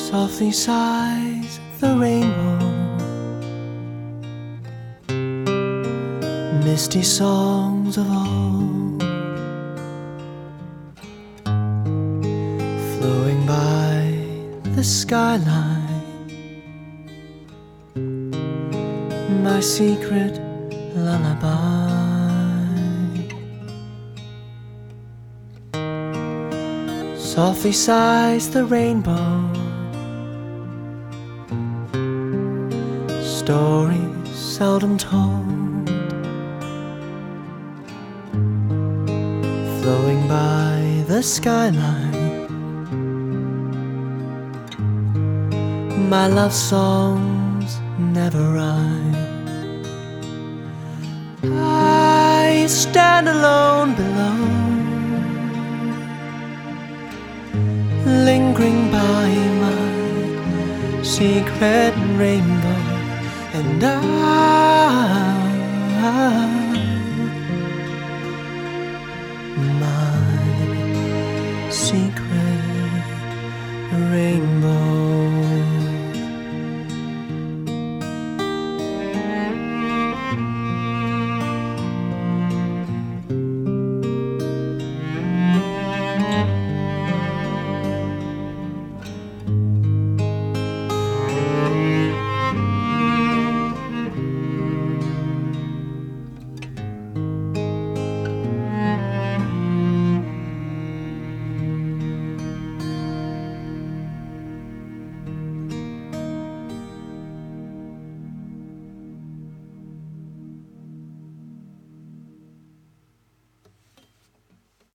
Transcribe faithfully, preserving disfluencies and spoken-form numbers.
Softly sighs the rainbow, misty songs of old, flowing by the skyline, my secret lullaby. Softly sighs the rainbow, stories seldom told, flowing by the skyline, my love songs never rhyme. I stand alone below, lingering by my secret rainbow, and I